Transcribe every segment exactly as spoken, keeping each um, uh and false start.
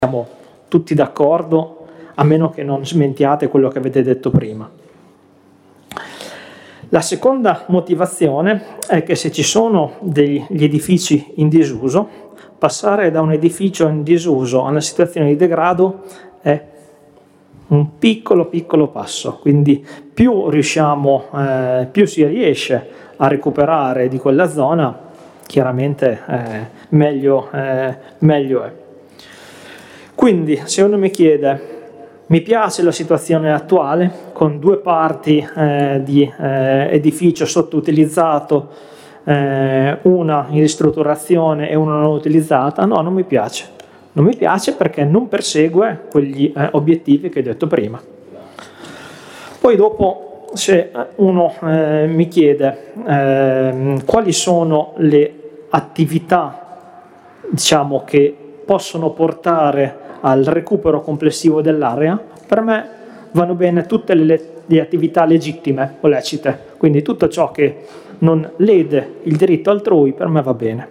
siamo tutti d'accordo, a meno che non smentiate quello che avete detto prima. La seconda motivazione è che se ci sono degli edifici in disuso, passare da un edificio in disuso a una situazione di degrado è un piccolo piccolo passo, quindi più riusciamo, eh, più si riesce a recuperare di quella zona, chiaramente eh, meglio, eh, meglio è. Quindi se uno mi chiede, mi piace la situazione attuale con due parti eh, di eh, edificio sottoutilizzato, eh, una in ristrutturazione e una non utilizzata? No, non mi piace. Non mi piace perché non persegue quegli eh, obiettivi che ho detto prima. Poi dopo, se uno eh, mi chiede eh, quali sono le attività, diciamo, che possono portare al recupero complessivo dell'area, per me vanno bene tutte le, le attività legittime o lecite, quindi tutto ciò che non lede il diritto altrui per me va bene.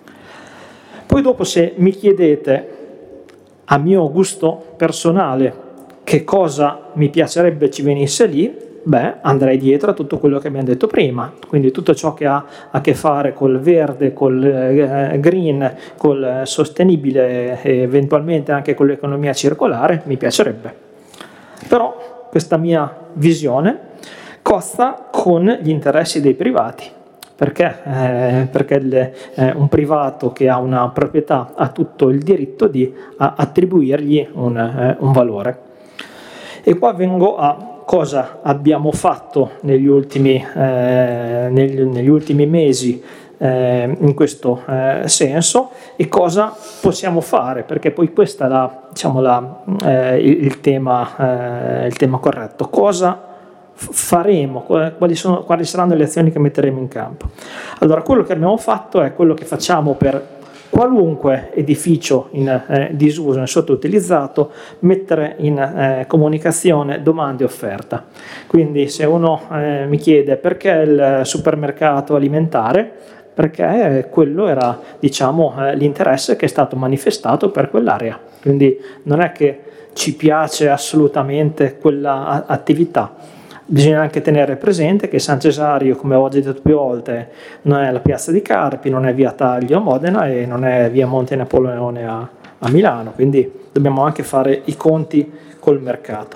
Poi dopo, se mi chiedete a mio gusto personale che cosa mi piacerebbe ci venisse lì, beh, andrei dietro a tutto quello che abbiamo detto prima, quindi tutto ciò che ha a che fare col verde, col eh, green, col sostenibile e eventualmente anche con l'economia circolare mi piacerebbe. Però questa mia visione costa con gli interessi dei privati. Perché? Eh, perché le, eh, un privato che ha una proprietà ha tutto il diritto di a, attribuirgli un, eh, un valore. E qua vengo a cosa abbiamo fatto negli ultimi, eh, negli, negli ultimi mesi eh, in questo eh, senso e cosa possiamo fare, perché poi questo è la, diciamo la, eh, il, il, tema, eh, il tema corretto. Cosa faremo, quali, sono, quali saranno le azioni che metteremo in campo. Allora, quello che abbiamo fatto è quello che facciamo per qualunque edificio in eh, disuso, in sottoutilizzato, mettere in eh, comunicazione domanda e offerta. Quindi se uno eh, mi chiede perché il supermercato alimentare, perché quello era, diciamo, eh, l'interesse che è stato manifestato per quell'area. Quindi non è che ci piace assolutamente quella attività. Bisogna anche tenere presente che San Cesario, come ho già detto più volte, non è la piazza di Carpi, non è via Taglio a Modena e non è via Monte Napoleone a, a Milano, quindi dobbiamo anche fare i conti col mercato.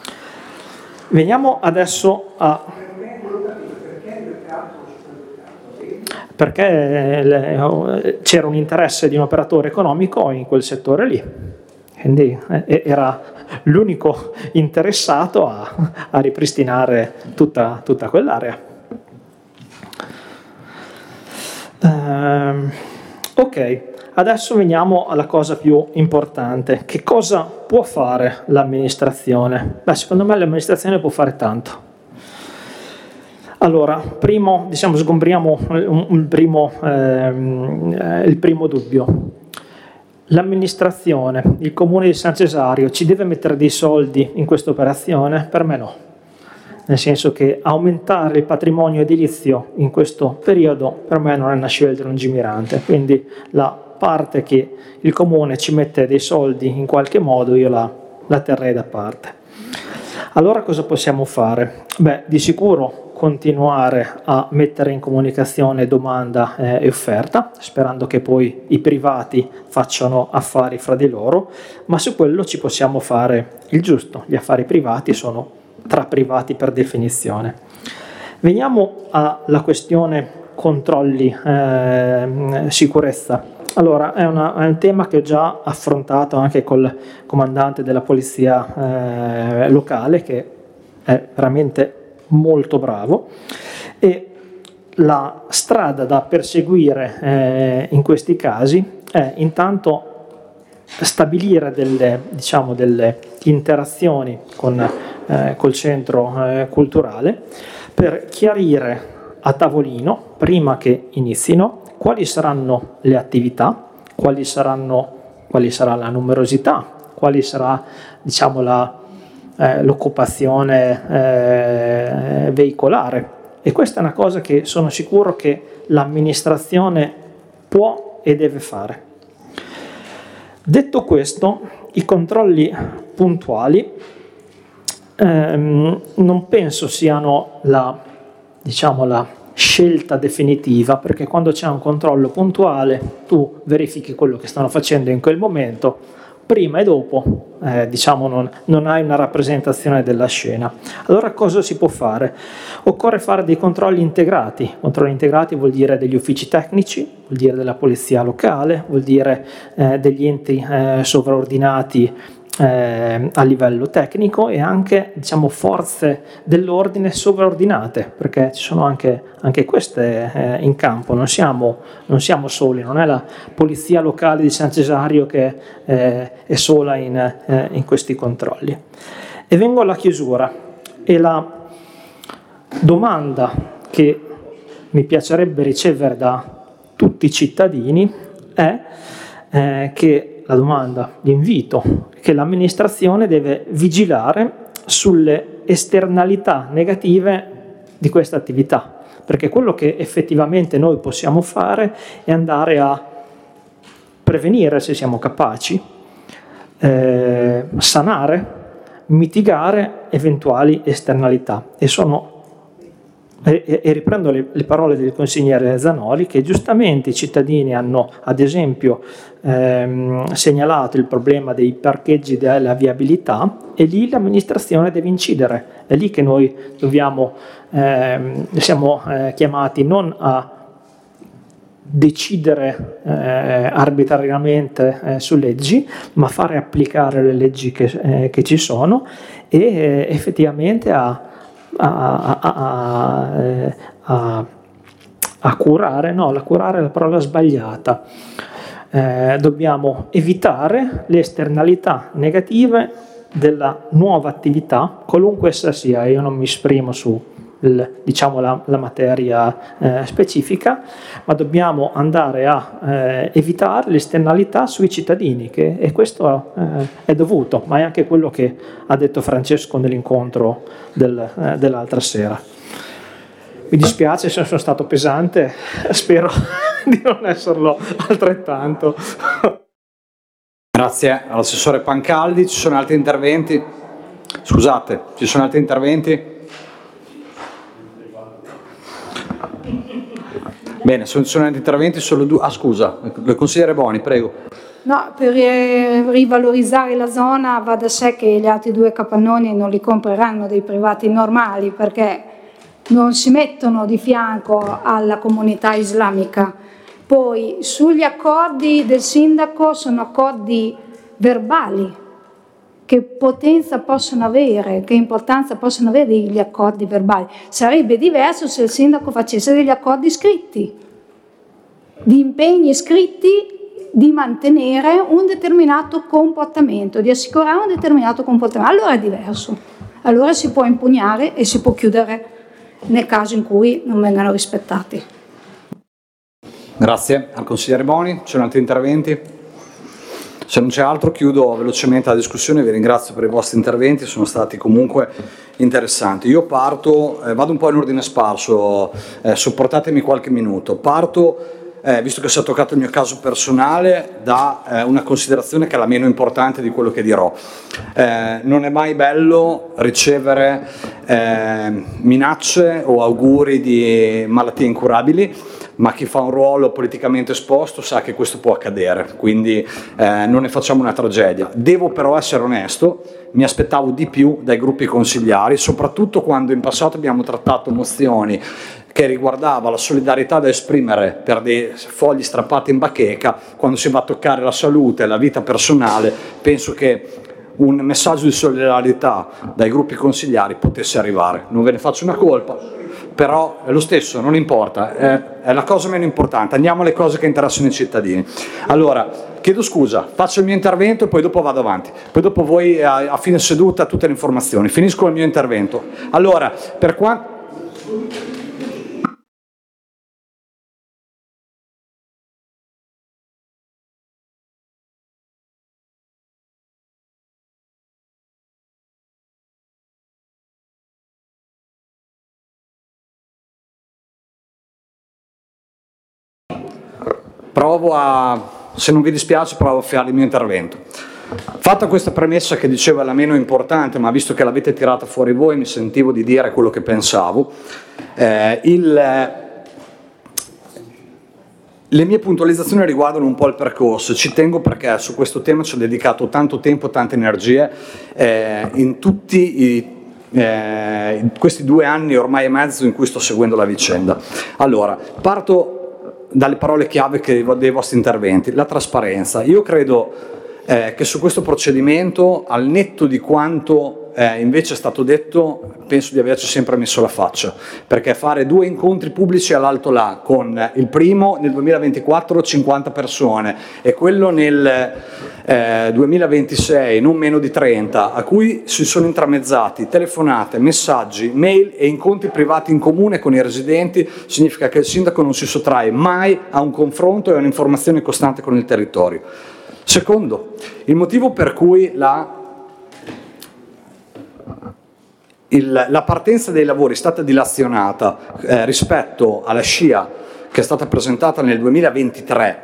Veniamo adesso a... Perché c'era un interesse di un operatore economico in quel settore lì, quindi era l'unico interessato a, a ripristinare tutta, tutta quell'area. Um, ok, adesso veniamo alla cosa più importante. Che cosa può fare l'amministrazione? Beh, secondo me l'amministrazione può fare tanto. Allora, primo, diciamo, sgombriamo un, un primo, ehm, il primo dubbio. L'amministrazione, il comune di San Cesario, ci deve mettere dei soldi in questa operazione? Per me no, nel senso che aumentare il patrimonio edilizio in questo periodo per me non è una scelta lungimirante, quindi la parte che il comune ci mette dei soldi in qualche modo io la, la terrei da parte. Allora cosa possiamo fare? Beh, di sicuro continuare a mettere in comunicazione domanda eh, e offerta, sperando che poi i privati facciano affari fra di loro, ma su quello ci possiamo fare il giusto. Gli affari privati sono tra privati per definizione. Veniamo alla questione controlli, eh, sicurezza. Allora, è, una, è un tema che ho già affrontato anche col comandante della polizia eh, locale, che è veramente molto bravo, e la strada da perseguire eh, in questi casi è intanto stabilire delle, diciamo, delle interazioni con eh, col centro eh, culturale per chiarire a tavolino, prima che inizino, quali saranno le attività, quali saranno, quali sarà la numerosità, quali sarà, diciamo, la Eh, l'occupazione eh, veicolare, e questa è una cosa che sono sicuro che l'amministrazione può e deve fare. Detto questo, i controlli puntuali ehm, non penso siano la, diciamo, la scelta definitiva, perché quando c'è un controllo puntuale tu verifichi quello che stanno facendo in quel momento, prima e dopo eh, diciamo non, non hai una rappresentazione della scena. Allora cosa si può fare? Occorre fare dei controlli integrati. Controlli integrati vuol dire degli uffici tecnici, vuol dire della polizia locale, vuol dire eh, degli enti eh, sovraordinati Eh, a livello tecnico, e anche, diciamo, forze dell'ordine sovraordinate, perché ci sono anche, anche queste eh, in campo, non siamo, non siamo soli, non è la polizia locale di San Cesario che eh, è sola in, eh, in questi controlli. E vengo alla chiusura, e la domanda che mi piacerebbe ricevere da tutti i cittadini è eh, che la domanda, l'invito, che l'amministrazione deve vigilare sulle esternalità negative di questa attività, perché quello che effettivamente noi possiamo fare è andare a prevenire, se siamo capaci, eh, sanare, mitigare eventuali esternalità, e sono E, e riprendo le, le parole del consigliere Zanoli, che giustamente i cittadini hanno, ad esempio, ehm, segnalato il problema dei parcheggi della viabilità, e lì l'amministrazione deve incidere. È lì che noi dobbiamo, ehm, siamo eh, chiamati non a decidere eh, arbitrariamente eh, su leggi, ma fare applicare le leggi che, eh, che ci sono, e eh, effettivamente a A, a, a, a, a curare, no, la curare è la parola sbagliata, eh, dobbiamo evitare le esternalità negative della nuova attività, qualunque essa sia. Io non mi esprimo su il, diciamo la, la materia eh, specifica, ma dobbiamo andare a eh, evitare le esternalità sui cittadini, che, e questo eh, è dovuto, ma è anche quello che ha detto Francesco nell'incontro del, eh, dell'altra sera. Mi dispiace se sono stato pesante, spero di non esserlo altrettanto. Grazie all'assessore Pancaldi. Ci sono altri interventi? Scusate, ci sono altri interventi? Bene, se non ci sono altri interventi, solo due. Ah, scusa, il consigliere Boni, prego. No, per rivalorizzare la zona va da sé che gli altri due capannoni non li compreranno dei privati normali, perché non si mettono di fianco alla comunità islamica. Poi sugli accordi del sindaco sono accordi verbali. Che potenza possono avere, che importanza possono avere gli accordi verbali? Sarebbe diverso se il sindaco facesse degli accordi scritti, di impegni scritti di mantenere un determinato comportamento, di assicurare un determinato comportamento. Allora è diverso, allora si può impugnare e si può chiudere nel caso in cui non vengano rispettati. Grazie al consigliere Boni. Ci sono altri interventi? Se non c'è altro, chiudo velocemente la discussione. Vi ringrazio per i vostri interventi, sono stati comunque interessanti. Io parto, eh, vado un po' in ordine sparso, eh, sopportatemi qualche minuto. Parto, eh, visto che si è toccato il mio caso personale, da eh, una considerazione che è la meno importante di quello che dirò. Eh, non è mai bello ricevere eh, minacce o auguri di malattie incurabili, ma chi fa un ruolo politicamente esposto sa che questo può accadere, quindi eh, non ne facciamo una tragedia. Devo però essere onesto, mi aspettavo di più dai gruppi consigliari, soprattutto quando in passato abbiamo trattato mozioni che riguardava la solidarietà da esprimere per dei fogli strappati in bacheca. Quando si va a toccare la salute e la vita personale, penso che un messaggio di solidarietà dai gruppi consigliari potesse arrivare. Non ve ne faccio una colpa, però è lo stesso, non importa, è, è la cosa meno importante. Andiamo alle cose che interessano i cittadini. Allora, chiedo scusa, faccio il mio intervento e poi dopo vado avanti, poi dopo voi a, a fine seduta tutte le informazioni. Finisco il mio intervento. Allora, per quanto... Provo a, se non vi dispiace, provo a fare il mio intervento. Fatta questa premessa che dicevo è la meno importante, ma visto che l'avete tirata fuori voi mi sentivo di dire quello che pensavo, eh, il, le mie puntualizzazioni riguardano un po' il percorso. Ci tengo perché su questo tema ci ho dedicato tanto tempo, tante energie eh, in tutti i Eh, in questi due anni ormai e mezzo in cui sto seguendo la vicenda. Allora, parto dalle parole chiave che, dei vostri interventi. La trasparenza. Io credo eh, che su questo procedimento, al netto di quanto eh, invece è stato detto, penso di averci sempre messo la faccia, perché fare due incontri pubblici all'Alto là, con il primo nel duemilaventiquattro cinquanta persone e quello nel eh, duemilaventisei non meno di trenta, a cui si sono intramezzati telefonate, messaggi, mail e incontri privati in comune con i residenti, significa che il sindaco non si sottrae mai a un confronto e a un'informazione costante con il territorio. Secondo, il motivo per cui la Il, la partenza dei lavori è stata dilazionata eh, rispetto alla scia che è stata presentata nel duemilaventitré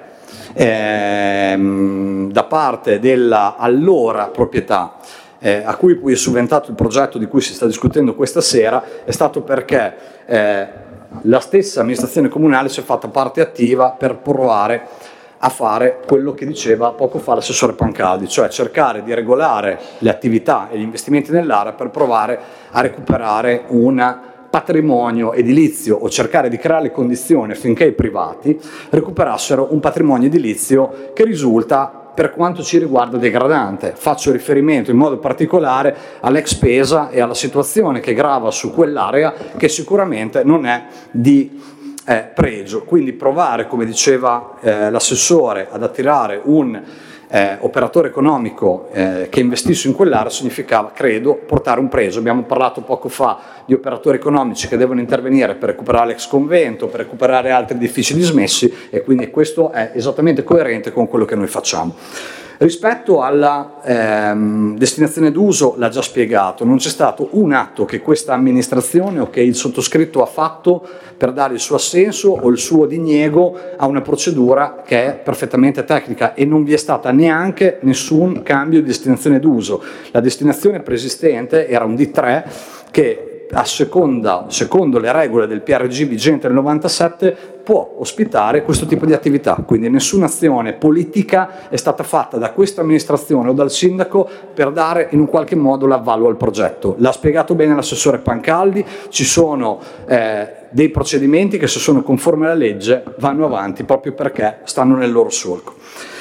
ehm, da parte della allora proprietà eh, a cui poi è subentrato il progetto di cui si sta discutendo questa sera, è stato perché eh, la stessa amministrazione comunale si è fatta parte attiva per provare a fare quello che diceva poco fa l'assessore Pancaldi, cioè cercare di regolare le attività e gli investimenti nell'area per provare a recuperare un patrimonio edilizio o cercare di creare le condizioni affinché i privati recuperassero un patrimonio edilizio che risulta, per quanto ci riguarda, degradante. Faccio riferimento in modo particolare all'ex Pesa e alla situazione che grava su quell'area, che sicuramente non è di Eh, pregio. Quindi provare, come diceva eh, l'assessore, ad attirare un eh, operatore economico eh, che investisse in quell'area significava, credo, portare un pregio. Abbiamo parlato poco fa di operatori economici che devono intervenire per recuperare l'ex convento, per recuperare altri edifici dismessi, e quindi questo è esattamente coerente con quello che noi facciamo. Rispetto alla ehm, destinazione d'uso, l'ha già spiegato, non c'è stato un atto che questa amministrazione o che il sottoscritto ha fatto per dare il suo assenso o il suo diniego a una procedura che è perfettamente tecnica, e non vi è stata neanche nessun cambio di destinazione d'uso. La destinazione preesistente era un D tre che a seconda, secondo le regole del P R G vigente del novantasette può ospitare questo tipo di attività, quindi nessuna azione politica è stata fatta da questa amministrazione o dal sindaco per dare in un qualche modo l'avvallo al progetto. L'ha spiegato bene l'assessore Pancaldi, ci sono eh, dei procedimenti che, se sono conformi alla legge, vanno avanti proprio perché stanno nel loro solco.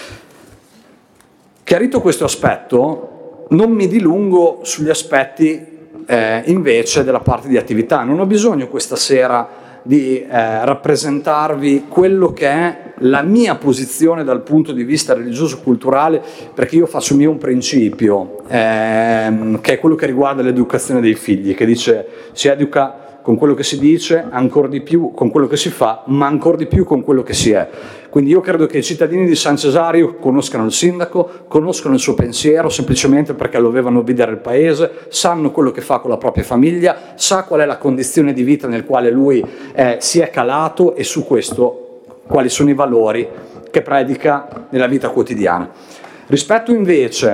Chiarito questo aspetto, non mi dilungo sugli aspetti Eh, invece della parte di attività. Non ho bisogno questa sera di eh, rappresentarvi quello che è la mia posizione dal punto di vista religioso-culturale, perché io faccio mio un principio ehm, che è quello che riguarda l'educazione dei figli, che dice: si educa con quello che si dice, ancora di più con quello che si fa, ma ancora di più con quello che si è. Quindi io credo che i cittadini di San Cesario conoscano il sindaco, conoscono il suo pensiero semplicemente perché lo avevano vedere il paese, sanno quello che fa con la propria famiglia, sa qual è la condizione di vita nel quale lui eh, si è calato, e su questo quali sono i valori che predica nella vita quotidiana. Rispetto invece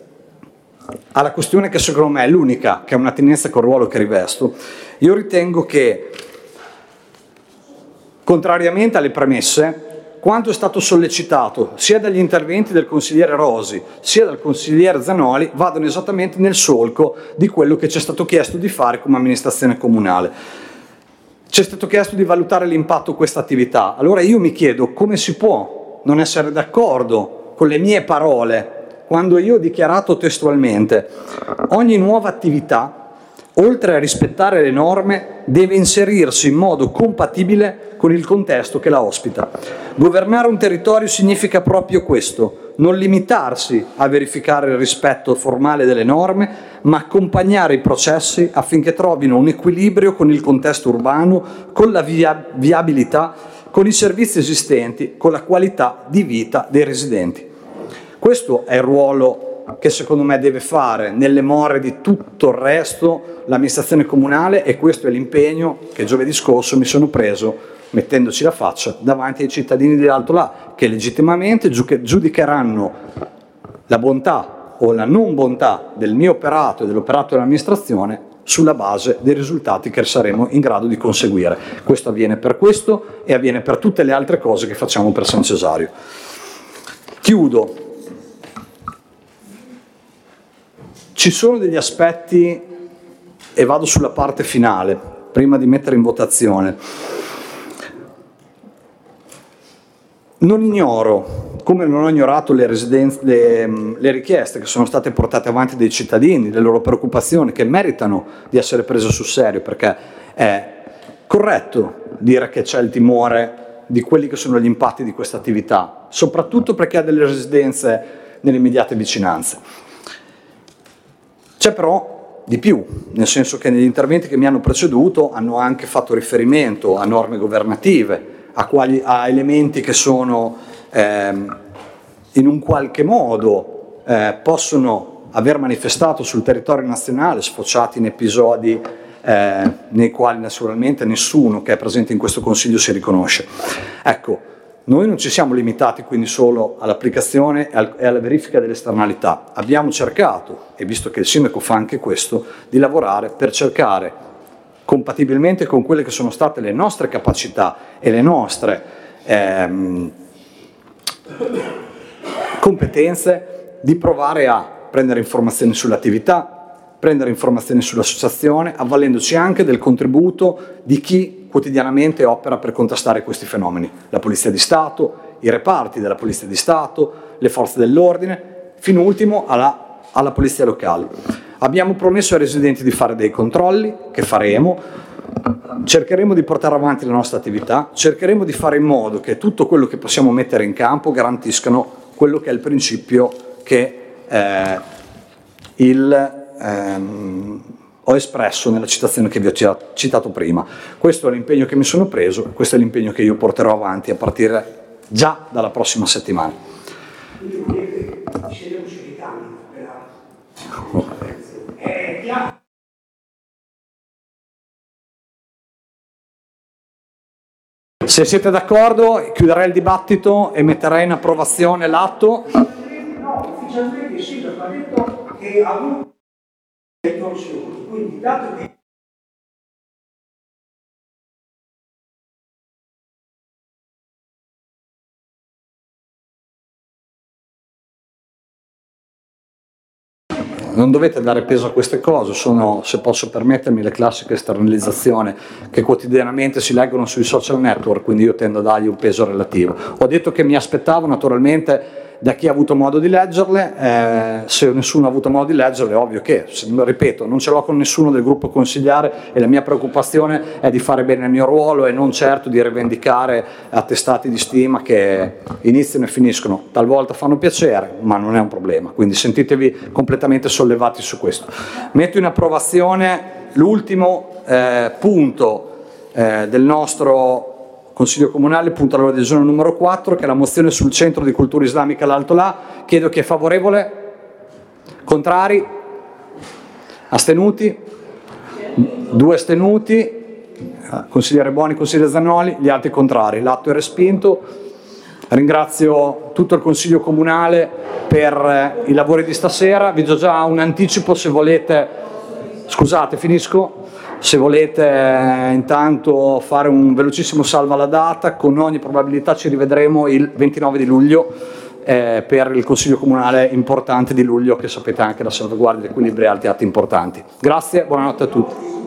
alla questione che secondo me è l'unica che ha un'attinenza col ruolo che rivesto, io ritengo che, contrariamente alle premesse, quanto è stato sollecitato sia dagli interventi del consigliere Rosi sia dal consigliere Zanoli vadano esattamente nel solco di quello che ci è stato chiesto di fare come amministrazione comunale. Ci è stato chiesto di valutare l'impatto di questa attività. Allora io mi chiedo come si può non essere d'accordo con le mie parole quando io ho dichiarato testualmente: ogni nuova attività, oltre a rispettare le norme, deve inserirsi in modo compatibile con il contesto che la ospita. Governare un territorio significa proprio questo: non limitarsi a verificare il rispetto formale delle norme, ma accompagnare i processi affinché trovino un equilibrio con il contesto urbano, con la via- viabilità, con i servizi esistenti, con la qualità di vita dei residenti. Questo è il ruolo che secondo me deve fare, nelle more di tutto il resto, l'amministrazione comunale, e questo è l'impegno che giovedì scorso mi sono preso mettendoci la faccia davanti ai cittadini di Alto là, che legittimamente giudicheranno la bontà o la non bontà del mio operato e dell'operato dell'amministrazione sulla base dei risultati che saremo in grado di conseguire. Questo avviene per questo e avviene per tutte le altre cose che facciamo per San Cesario. Chiudo. Ci sono degli aspetti, e vado sulla parte finale, prima di mettere in votazione. Non ignoro, come non ho ignorato le, residenze, le, le richieste che sono state portate avanti dai cittadini, le loro preoccupazioni, che meritano di essere prese sul serio, perché è corretto dire che c'è il timore di quelli che sono gli impatti di questa attività, soprattutto perché ha delle residenze nelle immediate vicinanze. C'è però di più, nel senso che negli interventi che mi hanno preceduto hanno anche fatto riferimento a norme governative, a, quali, a elementi che sono ehm, in un qualche modo eh, possono aver manifestato sul territorio nazionale, sfociati in episodi eh, nei quali naturalmente nessuno che è presente in questo Consiglio si riconosce. Ecco, noi non ci siamo limitati quindi solo all'applicazione e alla verifica delle esternalità. Abbiamo cercato, e visto che il Sindaco fa anche questo, di lavorare per cercare, compatibilmente con quelle che sono state le nostre capacità e le nostre ehm, competenze, di provare a prendere informazioni sull'attività, prendere informazioni sull'associazione, avvalendoci anche del contributo di chi quotidianamente opera per contrastare questi fenomeni. La Polizia di Stato, i reparti della Polizia di Stato, le forze dell'ordine, fino ultimo alla, alla Polizia locale. Abbiamo promesso ai residenti di fare dei controlli, che faremo, cercheremo di portare avanti la nostra attività, cercheremo di fare in modo che tutto quello che possiamo mettere in campo garantiscano quello che è il principio che eh, il, ehm, ho espresso nella citazione che vi ho citato prima. Questo è l'impegno che mi sono preso, questo è l'impegno che io porterò avanti a partire già dalla prossima settimana. Quindi volete scegliere un civitano per è chiaro. Se siete d'accordo, chiuderei il dibattito e metterei in approvazione l'atto. No, ufficialmente il Sindaco ha detto che ha avuto le torsioni, quindi dato che non dovete dare peso a queste cose, sono, se posso permettermi, le classiche esternalizzazioni che quotidianamente si leggono sui social network, quindi io tendo a dargli un peso relativo. Ho detto che mi aspettavo naturalmente da chi ha avuto modo di leggerle, eh, se nessuno ha avuto modo di leggerle è ovvio che, ripeto, non ce l'ho con nessuno del gruppo consigliare e la mia preoccupazione è di fare bene il mio ruolo e non certo di rivendicare attestati di stima che iniziano e finiscono, talvolta fanno piacere ma non è un problema, quindi sentitevi completamente sollevati su questo. Metto in approvazione l'ultimo eh, punto eh, del nostro Consiglio Comunale, punto all'ordine del giorno numero quattro, che è la mozione sul Centro di Cultura Islamica l'Alto Là. Chiedo chi è favorevole, contrari, astenuti, due astenuti, consigliere Boni, consigliere Zannoli, gli altri contrari. L'atto è respinto. Ringrazio tutto il Consiglio Comunale per i lavori di stasera. Vi do già un anticipo se volete, scusate, finisco. Se volete eh, intanto fare un velocissimo salvo alla data, con ogni probabilità ci rivedremo il ventinove di luglio eh, per il Consiglio Comunale importante di luglio, che sapete anche la salvaguardia degli equilibri e altri atti importanti. Grazie, buonanotte a tutti.